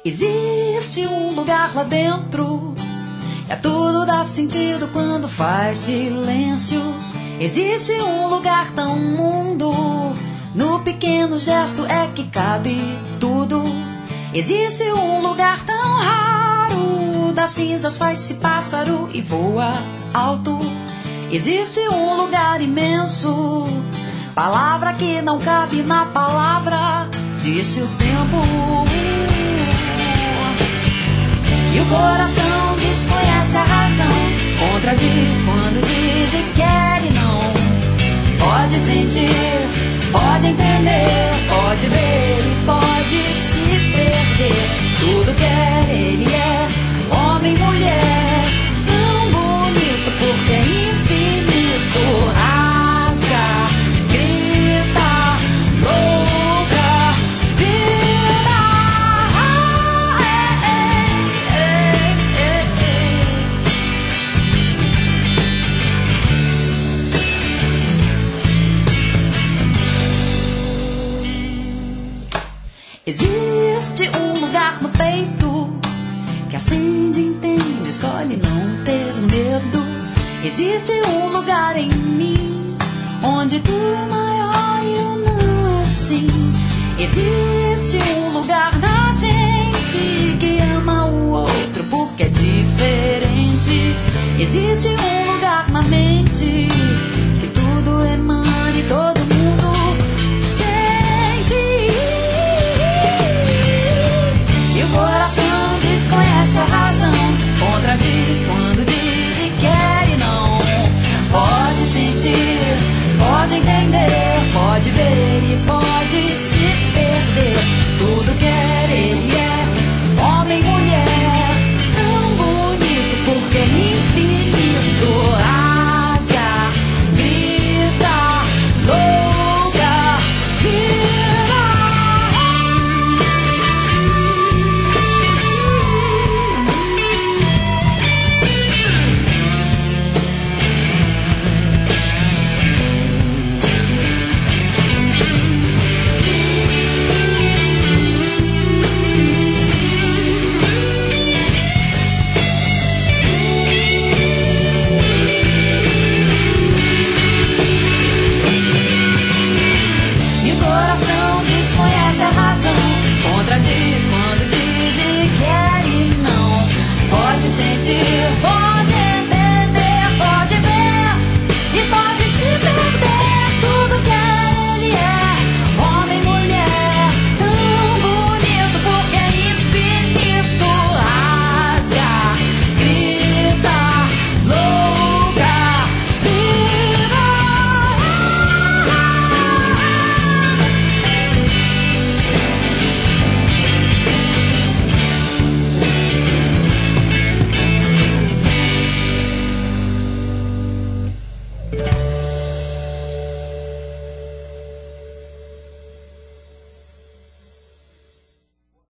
Existe um lugar lá dentro, é tudo dá sentido quando faz silêncio. Existe um lugar tão mundo, no pequeno gesto é que cabe tudo. Existe um lugar tão raro, das cinzas faz-se pássaro e voa alto. Existe um lugar imenso, palavra que não cabe na palavra, disse o tempo. E o coração desconhece a razão, contradiz quando diz e quer e não. Pode sentir, pode entender, pode ver e pode se perder. Tudo quer, ele é homem, mulher, tão bonito porque é infinito. Rasga, grita, louca, vida. Existe um lugar no peito que acende, entende, escolhe não ter medo. Existe um lugar em mim onde tu é maior e eu não é assim. Existe um lugar na gente que ama o outro porque é diferente. Existe